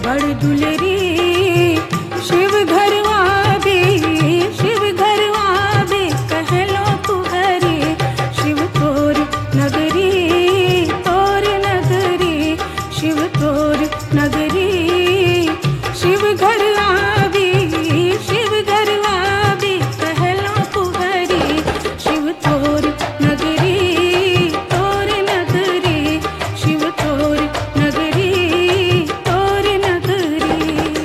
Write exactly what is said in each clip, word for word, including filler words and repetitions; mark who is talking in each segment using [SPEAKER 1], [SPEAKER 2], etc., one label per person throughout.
[SPEAKER 1] बड़ दुलरी शिव घरवा बे, शिव घरवा बे कहलो तुहरे, शिव तोर नगरी तोर नगरी, शिव तोर नगरी शिव घरवा बे, शिव घरवा बे कहलो तुहरे, शिव तोर नगरी तोर नगरी, शिव तोर नगरी तोर नगरी।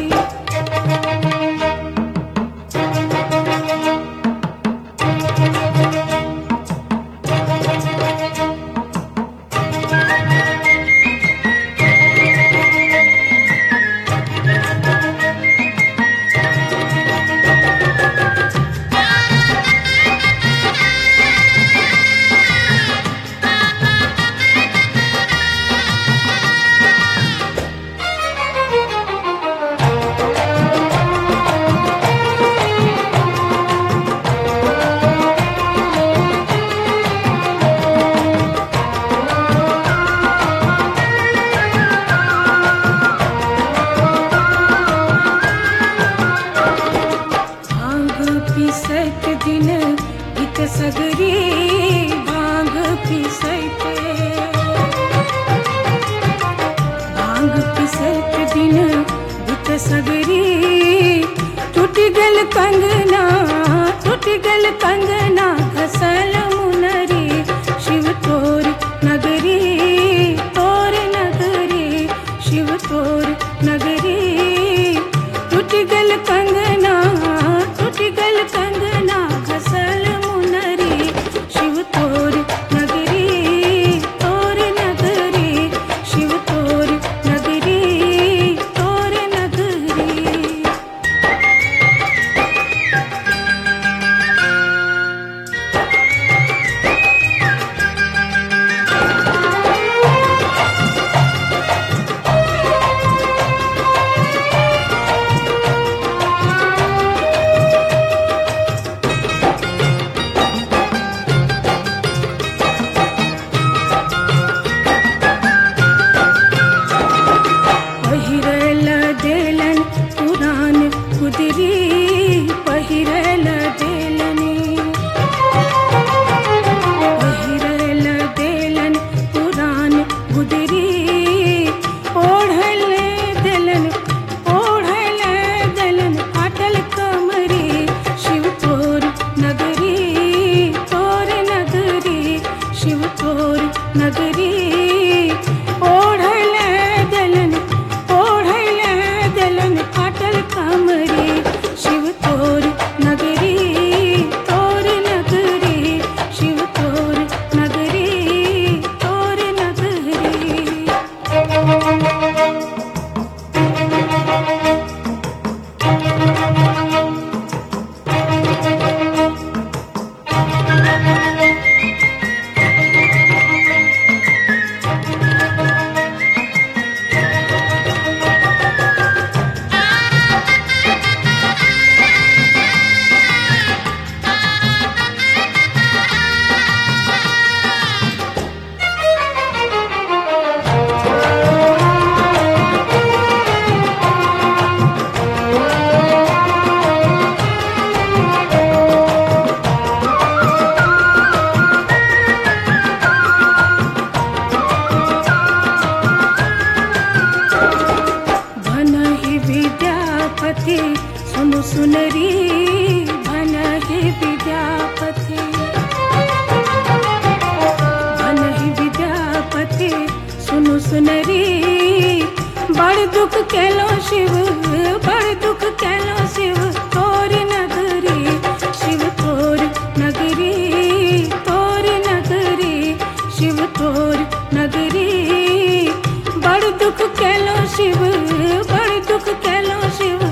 [SPEAKER 1] पिसत दिन इत सगरी भांग पिसते, भांग पिसत दिन इत सगरी टूट गल कंगना, टूट गल कंगना घसल मुनरी, शिव तोर नगरी तोर नगरी, शिव तोर नगरी टूट गल कंगना, टूट गल कंगना घसल मुनरी, शिव तोर नगरी तोर नगरी, शिव तोर नगरी तोर नगरी। पहिरल देलन पुरान गुदरी, पहिरल देलनी, पहिरल देलन पुरान गुदरी, ओढ़ल देलन ओढ़ल देलन फाटल कमरी, शिव तोर नगरी तोर नगरी, शिव तोर नगरी ओढ़ल देलन ओढ़ल देलन फाटल कमरी, शिव तोर नगरी तोर नगरी, शिव तोर नगरी तोर नगरी। विद्यापति सुनु सुनरी, भन ही विद्यापति, भन ही विद्यापति सुनु सुनरी, बड़ दुख कैलो शिव, बड़ दुख कैलो शिव तोर नगरी, शिव तोर नगरी तोर नगरी, शिव तोर नगरी बड़ दुख कैलो शिव, बड़ दुख कैलो शिव